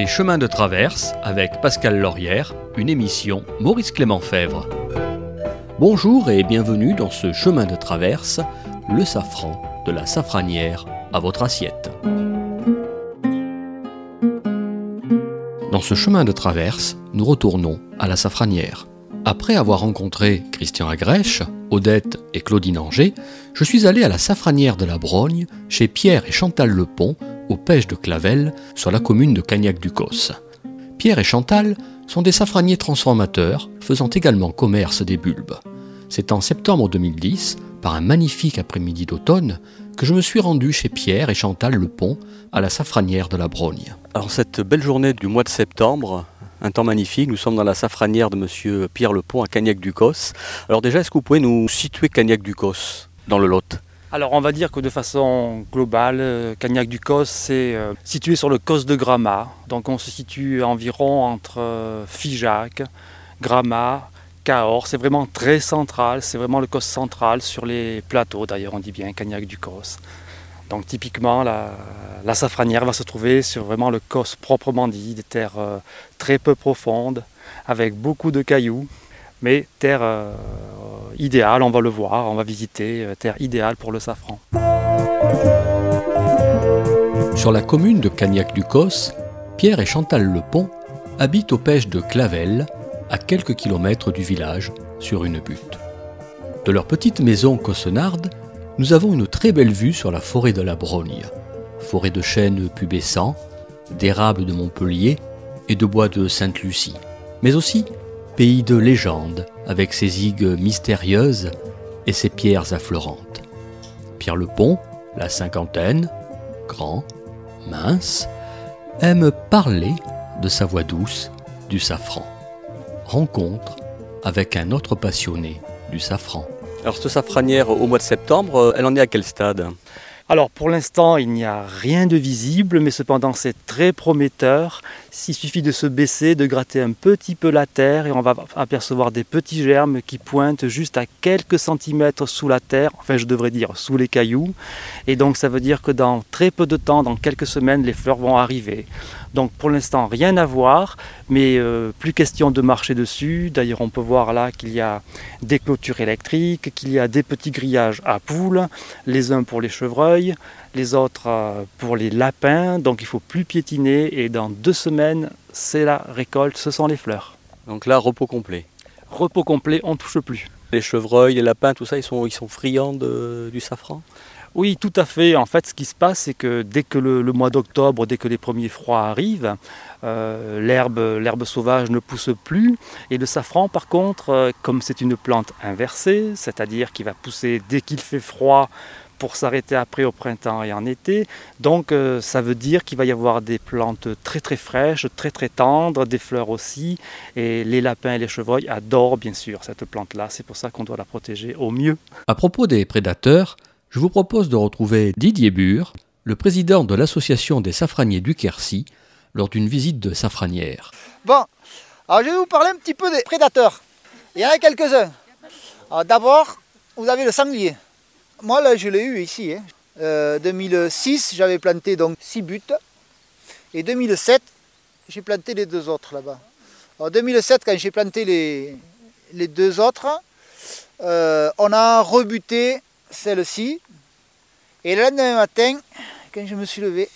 Les chemins de traverse avec Pascal Laurière, une émission Maurice Clément Fèvre. Bonjour et bienvenue dans ce chemin de traverse, le safran de la safranière à votre assiette. Dans ce chemin de traverse, nous retournons à la safranière. Après avoir rencontré Christian Agrèche, Odette et Claudine Anger, je suis allé à la safranière de la Brogne, chez Pierre et Chantal Lepont, aux pêches de Clavel, sur la commune de Cagnac-du-Cos. Pierre et Chantal sont des safraniers transformateurs, faisant également commerce des bulbes. C'est en septembre 2010, par un magnifique après-midi d'automne, que je me suis rendu chez Pierre et Chantal Lepont, à la safranière de la Brogne. Alors cette belle journée du mois de septembre, un temps magnifique, nous sommes dans la safranière de monsieur Pierre Lepont à Cagnac-du-Cos. Alors déjà, est-ce que vous pouvez nous situer Cagnac-du-Cos dans le Lot ? Alors on va dire que de façon globale, Cagnac-du-Cos c'est situé sur le Cos de Gramat. Donc on se situe environ entre Figeac, Gramat, Cahors. C'est vraiment très central, c'est vraiment le Cos central sur les plateaux. D'ailleurs on dit bien Cagnac-du-Cos. Donc typiquement la safranière va se trouver sur vraiment le Cos proprement dit, des terres très peu profondes, avec beaucoup de cailloux, mais terre idéale, on va le voir, on va visiter, terre idéale pour le safran. Sur la commune de Cagnac-du-Cos, Pierre et Chantal Lepont habitent aux pêches de Clavel, à quelques kilomètres du village, sur une butte. De leur petite maison cossenarde, nous avons une très belle vue sur la forêt de la Brogne, forêt de chênes pubescents, d'érables de Montpellier et de bois de Sainte-Lucie, mais aussi pays de légende, avec ses igues mystérieuses et ses pierres affleurantes. Pierre Lepont, la cinquantaine, grand, mince, aime parler de sa voix douce du safran. Rencontre avec un autre passionné du safran. Alors cette safranière au mois de septembre, elle en est à quel stade ? Alors pour l'instant il n'y a rien de visible, mais cependant c'est très prometteur. Il suffit de se baisser, de gratter un petit peu la terre et on va apercevoir des petits germes qui pointent juste à quelques centimètres sous la terre, enfin je devrais dire sous les cailloux. Et donc ça veut dire que dans très peu de temps, dans quelques semaines, les fleurs vont arriver. Donc pour l'instant rien à voir, mais plus question de marcher dessus. D'ailleurs on peut voir là qu'il y a des clôtures électriques, qu'il y a des petits grillages à poules, les uns pour les chevreuils, les autres pour les lapins, donc il ne faut plus piétiner et dans 2 semaines c'est la récolte, ce sont les fleurs. Donc là, repos complet. Repos complet, on ne touche plus. Les chevreuils, les lapins, tout ça, ils sont friands du safran ? Oui, tout à fait. En fait, ce qui se passe, c'est que dès que le mois d'octobre, dès que les premiers froids arrivent, l'herbe sauvage ne pousse plus. Et le safran, par contre, comme c'est une plante inversée, c'est-à-dire qu'il va pousser dès qu'il fait froid pour s'arrêter après au printemps et en été, donc ça veut dire qu'il va y avoir des plantes très très fraîches, très très tendres, des fleurs aussi. Et les lapins et les chevreuils adorent bien sûr cette plante-là. C'est pour ça qu'on doit la protéger au mieux. À propos des prédateurs, je vous propose de retrouver Didier Bure, le président de l'association des safraniers du Quercy, lors d'une visite de safranière. Bon, alors je vais vous parler un petit peu des prédateurs. Il y en a quelques-uns. Alors d'abord, vous avez le sanglier. Moi là, je l'ai eu ici. 2006, j'avais planté donc 6 buttes. Et 2007, j'ai planté les 2 autres là-bas. En 2007, quand j'ai planté les 2 autres, on a rebuté celle-ci. Et le lendemain matin, quand je me suis levé,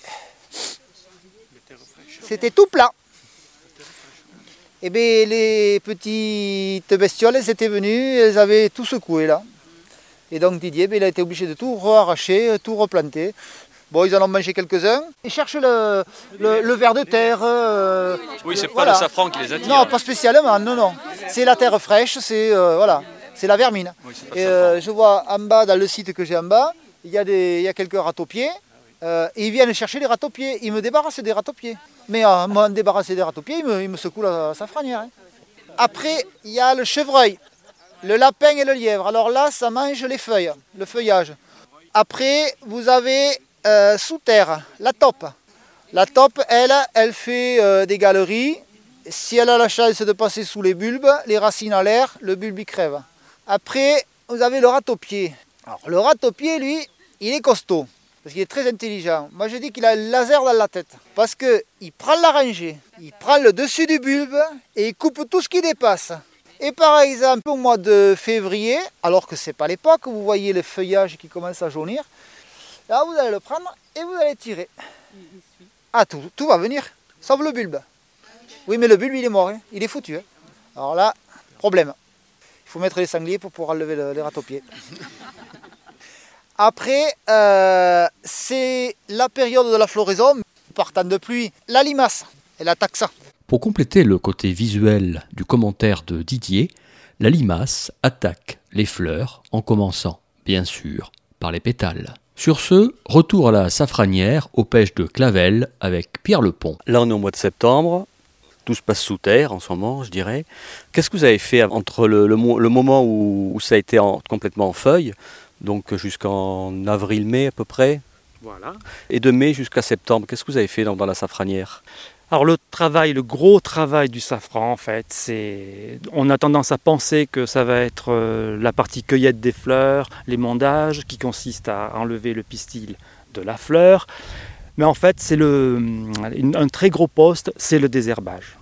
c'était tout plat. Et bien les petites bestioles, elles étaient venues, elles avaient tout secoué là. Et donc Didier, il a été obligé de tout arracher, tout replanter. Bon, ils en ont mangé quelques-uns. Ils cherchent le ver de terre. Oui, c'est pas voilà. le safran qui les attire. Non, pas spécialement, non. C'est la terre fraîche, c'est voilà, c'est la vermine. Oui, et je vois en bas, dans le site que j'ai en bas, il y a quelques râteaux-pieds. Et ils viennent chercher les râteaux-pieds. Ils me débarrassent des râteaux-pieds. Mais m'en débarrasser des râteaux-pieds, ils me secouent la safranière. Hein. Après, il y a le chevreuil, le lapin et le lièvre. Alors là, ça mange les feuilles, le feuillage. Après, vous avez sous terre, la taupe. La taupe, elle fait des galeries. Si elle a la chance de passer sous les bulbes, les racines à l'air, le bulbe il crève. Après, vous avez le râteau-pied. Alors le râteau-pied, lui, il est costaud. Parce qu'il est très intelligent. Moi je dis qu'il a le laser dans la tête. Parce qu'il prend la rangée, il prend le dessus du bulbe et il coupe tout ce qui dépasse. Et par exemple au mois de février, alors que c'est pas l'époque, vous voyez le feuillage qui commence à jaunir, là vous allez le prendre et vous allez tirer. Ah tout va venir, sauf le bulbe. Oui mais le bulbe il est mort, hein. Il est foutu. Hein. Alors là, problème. Il faut mettre les sangliers pour pouvoir enlever les râteaux-pieds. Après, c'est la période de la floraison. Partant de pluie, la limace et la taxa. Pour compléter le côté visuel du commentaire de Didier, la limace attaque les fleurs en commençant, bien sûr, par les pétales. Sur ce, retour à la safranière aux pêches de Clavel avec Pierre Lepont. Là, on est au mois de septembre. Tout se passe sous terre en ce moment, je dirais. Qu'est-ce que vous avez fait entre le moment où ça a été complètement en feuilles, donc jusqu'en avril-mai à peu près, Voilà. et de mai jusqu'à septembre? Qu'est-ce que vous avez fait dans la safranière? Alors le gros travail du safran en fait, on a tendance à penser que ça va être la partie cueillette des fleurs, l'émondage qui consiste à enlever le pistil de la fleur. Mais en fait, c'est un très gros poste, c'est le désherbage.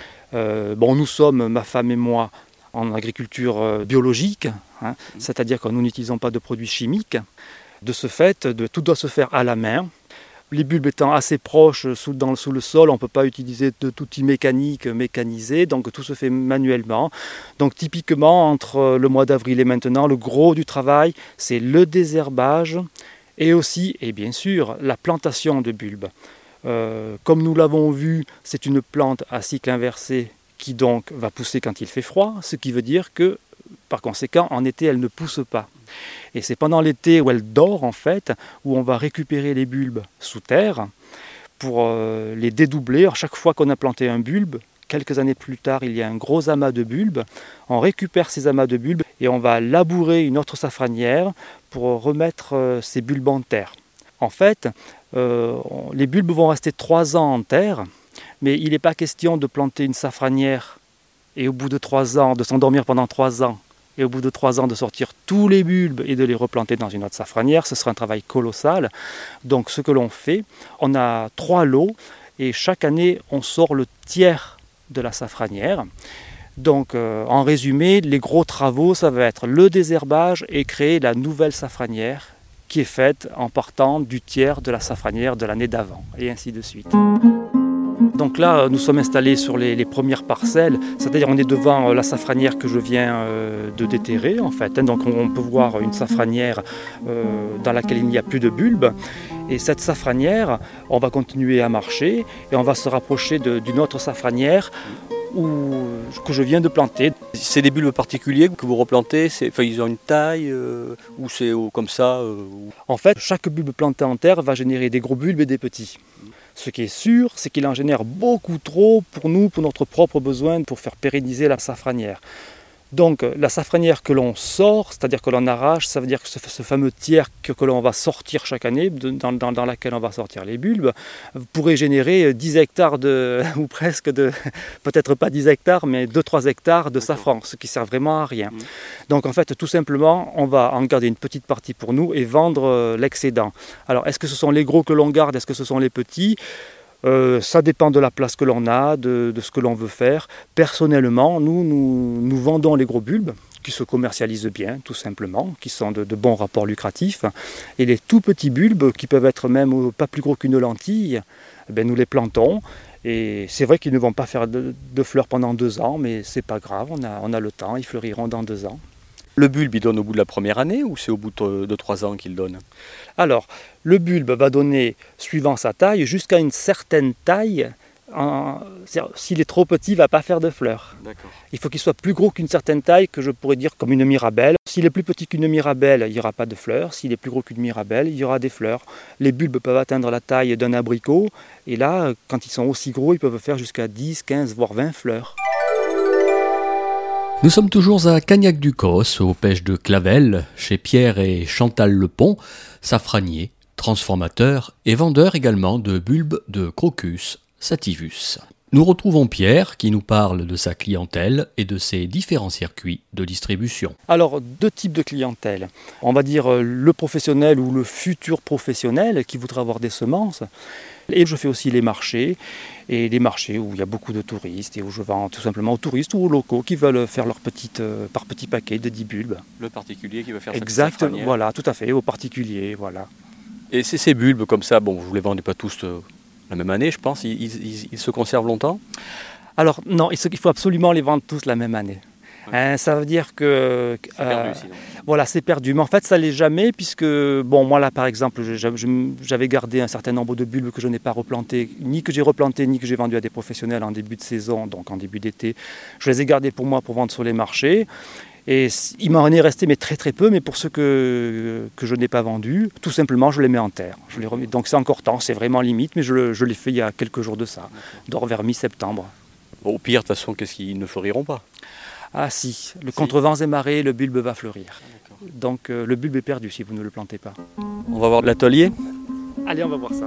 Nous sommes, ma femme et moi, en agriculture biologique, hein, c'est-à-dire que nous n'utilisons pas de produits chimiques. De ce fait, tout doit se faire à la main. Les bulbes étant assez proches sous le sol, on ne peut pas utiliser d'outils mécaniques mécanisés, donc tout se fait manuellement. Donc typiquement, entre le mois d'avril et maintenant, le gros du travail, c'est le désherbage, et aussi, et bien sûr, la plantation de bulbes. Comme nous l'avons vu, c'est une plante à cycle inversé qui donc va pousser quand il fait froid, ce qui veut dire que, par conséquent, en été, elle ne pousse pas. Et c'est pendant l'été où elle dort, en fait, où on va récupérer les bulbes sous terre pour les dédoubler. À chaque fois qu'on a planté un bulbe, quelques années plus tard, il y a un gros amas de bulbes. On récupère ces amas de bulbes et on va labourer une autre safranière pour remettre ces bulbes en terre. En fait, les bulbes vont rester 3 ans en terre, mais il n'est pas question de planter une safranière et au bout de 3 ans, de s'endormir pendant 3 ans, et au bout de 3 ans de sortir tous les bulbes et de les replanter dans une autre safranière. Ce sera un travail colossal. Donc ce que l'on fait, on a 3 lots et chaque année on sort le tiers de la safranière. Donc en résumé, les gros travaux, ça va être le désherbage et créer la nouvelle safranière qui est faite en partant du tiers de la safranière de l'année d'avant, et ainsi de suite. Donc là, nous sommes installés sur les premières parcelles, c'est-à-dire on est devant la safranière que je viens de déterrer en fait. Donc on peut voir une safranière dans laquelle il n'y a plus de bulbes. Et cette safranière, on va continuer à marcher et on va se rapprocher d'une autre safranière que je viens de planter. C'est des bulbes particuliers que vous replantez, ils ont une taille ou c'est comme ça En fait, chaque bulbe planté en terre va générer des gros bulbes et des petits. Ce qui est sûr, c'est qu'il en génère beaucoup trop pour nous, pour notre propre besoin, pour faire pérenniser la safranière. Donc la safranière que l'on sort, c'est-à-dire que l'on arrache, ça veut dire que ce fameux tiers que l'on va sortir chaque année, dans laquelle on va sortir les bulbes, pourrait générer 10 hectares ou presque peut-être pas 10 hectares, mais 2-3 hectares de safran, ce qui sert vraiment à rien. Donc en fait, tout simplement, on va en garder une petite partie pour nous et vendre l'excédent. Alors est-ce que ce sont les gros que l'on garde, est-ce que ce sont les petits ? Ça dépend de la place que l'on a, de ce que l'on veut faire. Personnellement, nous vendons les gros bulbes qui se commercialisent bien, tout simplement, qui sont de bons rapports lucratifs. Et les tout petits bulbes, qui peuvent être même pas plus gros qu'une lentille, nous les plantons. Et c'est vrai qu'ils ne vont pas faire de fleurs pendant 2 ans, mais c'est pas grave, on a le temps, ils fleuriront dans 2 ans. Le bulbe, il donne au bout de la première année ou c'est au bout de 3 ans qu'il donne? Alors, le bulbe va donner, suivant sa taille, jusqu'à une certaine taille. S'il est trop petit, il ne va pas faire de fleurs. Il faut qu'il soit plus gros qu'une certaine taille, que je pourrais dire comme une mirabelle. S'il est plus petit qu'une mirabelle, il n'y aura pas de fleurs. S'il est plus gros qu'une mirabelle, il y aura des fleurs. Les bulbes peuvent atteindre la taille d'un abricot. Et là, quand ils sont aussi gros, ils peuvent faire jusqu'à 10, 15, voire 20 fleurs. Nous sommes toujours à Cagnac-du-Cos, aux pêches de Clavel, chez Pierre et Chantal Lepont, safraniers, transformateurs et vendeurs également de bulbes de crocus sativus. Nous retrouvons Pierre qui nous parle de sa clientèle et de ses différents circuits de distribution. Alors, 2 types de clientèle. On va dire le professionnel ou le futur professionnel qui voudrait avoir des semences. Et je fais aussi les marchés, et les marchés où il y a beaucoup de touristes et où je vends tout simplement aux touristes ou aux locaux qui veulent faire leur par petit paquet de 10 bulbes. Le particulier qui va faire Exact, voilà, tout à fait, aux particuliers, voilà. Et ces bulbes comme ça, bon, vous ne les vendez pas tous la même année, je pense, ils se conservent longtemps? Alors non, il faut absolument les vendre tous la même année. Ouais. Ça veut dire que C'est perdu sinon. voilà, c'est perdu. Mais en fait, ça l'est jamais puisque, bon, moi là par exemple, j'avais gardé un certain nombre de bulbes que je n'ai pas replantés, ni que j'ai replantés, ni que j'ai vendus à des professionnels en début de saison, donc en début d'été. Je les ai gardés pour moi pour vendre sur les marchés. Et il m'en est resté mais très très peu, mais pour ceux que je n'ai pas vendus, tout simplement je les mets en terre. Je les remets. Donc c'est encore temps, c'est vraiment limite, mais je l'ai fait il y a quelques jours de ça, vers mi-septembre. Bon, au pire, de toute façon, qu'est-ce qu'ils ne fleuriront pas? Ah si, contre vents et marées, le bulbe va fleurir. Donc le bulbe est perdu si vous ne le plantez pas. On va voir de l'atelier. Allez, on va voir ça.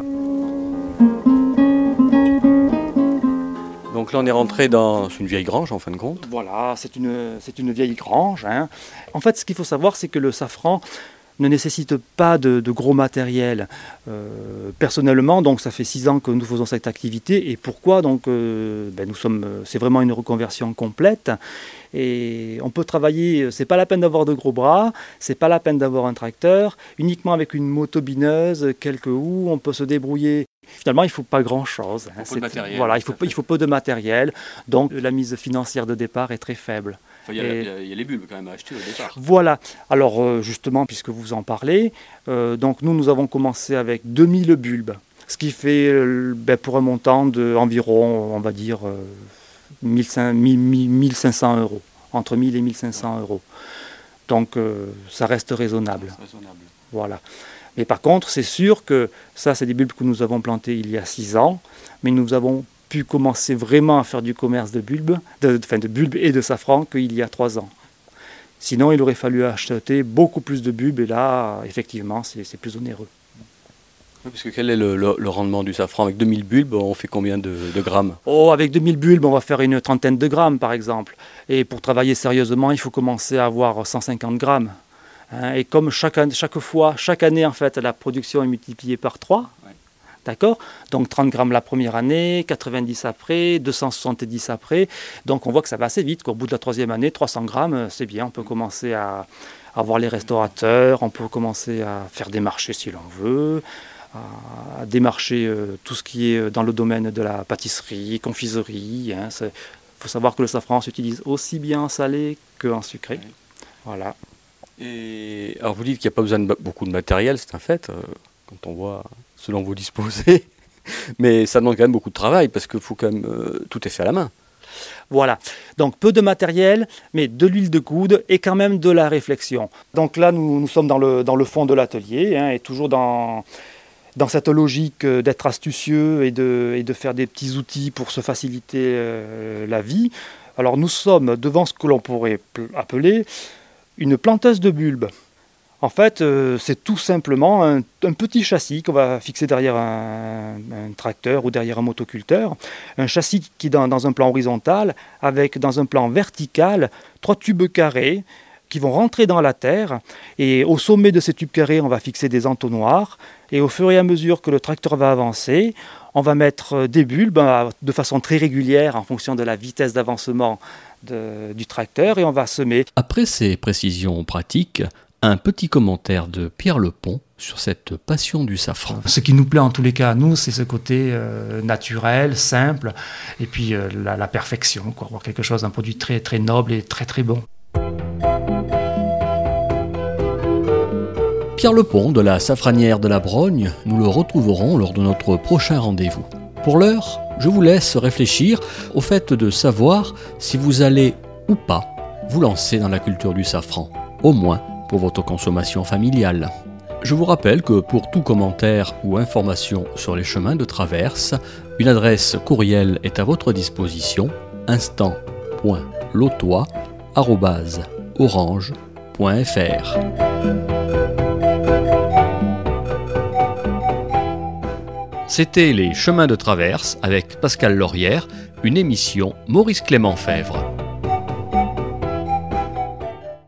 Donc là, on est rentré dans une vieille grange, en fin de compte. Voilà, c'est une vieille grange. Hein. En fait, ce qu'il faut savoir, c'est que le safran ne nécessite pas de gros matériel. Personnellement, donc ça fait 6 ans que nous faisons cette activité. Et pourquoi? Donc, c'est vraiment une reconversion complète. Et on peut travailler, c'est pas la peine d'avoir de gros bras, c'est pas la peine d'avoir un tracteur, uniquement avec une motobineuse, quelques houes, on peut se débrouiller. Finalement, il ne faut pas grand-chose. Il faut peu de matériel. Voilà, il faut peu de matériel, donc la mise financière de départ est très faible. Enfin, il y a les bulbes quand même à acheter au départ. Voilà, alors justement, puisque vous en parlez, donc nous avons commencé avec 2000 bulbes, ce qui fait pour un montant d'environ, on va dire, 1500 euros, entre 1000 et 1500 euros. Donc ça reste raisonnable. Voilà. Mais par contre, c'est sûr que ça, c'est des bulbes que nous avons plantés il y a 6 ans, mais nous avons pu commencer vraiment à faire du commerce de bulbes, de bulbes et de safran qu'il y a 3 ans. Sinon, il aurait fallu acheter beaucoup plus de bulbes, et là, effectivement, c'est plus onéreux. Oui, parce que quel est le rendement du safran? Avec 2000 bulbes, on fait combien de grammes? Oh, avec 2000 bulbes, on va faire une trentaine de grammes, par exemple. Et pour travailler sérieusement, il faut commencer à avoir 150 grammes. Et comme chaque année, en fait, la production est multipliée par 3, ouais. D'accord? Donc 30 grammes la première année, 90 après, 270 après. Donc on voit que ça va assez vite. Au bout de la 3e année, 300 grammes, c'est bien. On peut commencer à voir les restaurateurs, on peut commencer à faire des marchés si l'on veut, à démarcher tout ce qui est dans le domaine de la pâtisserie, confiserie. Il faut savoir que le safran s'utilise aussi bien en salé qu'en sucré. Oui. Voilà. Et alors vous dites qu'il n'y a pas besoin de beaucoup de matériel, c'est un fait, quand on voit ce dont vous disposez, mais ça demande quand même beaucoup de travail parce que faut quand même, tout est fait à la main. Voilà, donc peu de matériel, mais de l'huile de coude et quand même de la réflexion. Donc là, nous sommes dans le fond de l'atelier, et toujours dans cette logique d'être astucieux et de faire des petits outils pour se faciliter la vie. Alors nous sommes devant ce que l'on pourrait appeler une planteuse de bulbes. En fait, c'est tout simplement un petit châssis qu'on va fixer derrière un tracteur ou derrière un motoculteur. Un châssis qui est dans un plan horizontal, avec dans un plan vertical 3 tubes carrés qui vont rentrer dans la terre. Et au sommet de ces tubes carrés, on va fixer des entonnoirs. Et au fur et à mesure que le tracteur va avancer, on va mettre des bulbes de façon très régulière en fonction de la vitesse d'avancement du tracteur, et on va semer. Après ces précisions pratiques, un petit commentaire de Pierre Lepont sur cette passion du safran. Ce qui nous plaît en tous les cas à nous, c'est ce côté naturel, simple, et puis la perfection, quoi. Avoir quelque chose, un produit très très noble et très très bon. Pierre Lepont de la Safranière de la Brogne, nous le retrouverons lors de notre prochain rendez-vous. Pour l'heure, je vous laisse réfléchir au fait de savoir si vous allez ou pas vous lancer dans la culture du safran, au moins pour votre consommation familiale. Je vous rappelle que pour tout commentaire ou information sur les chemins de traverse, une adresse courriel est à votre disposition, instant.lautois@orange.fr. C'était Les Chemins de Traverse avec Pascal Laurière, une émission Maurice Clément Fèvre.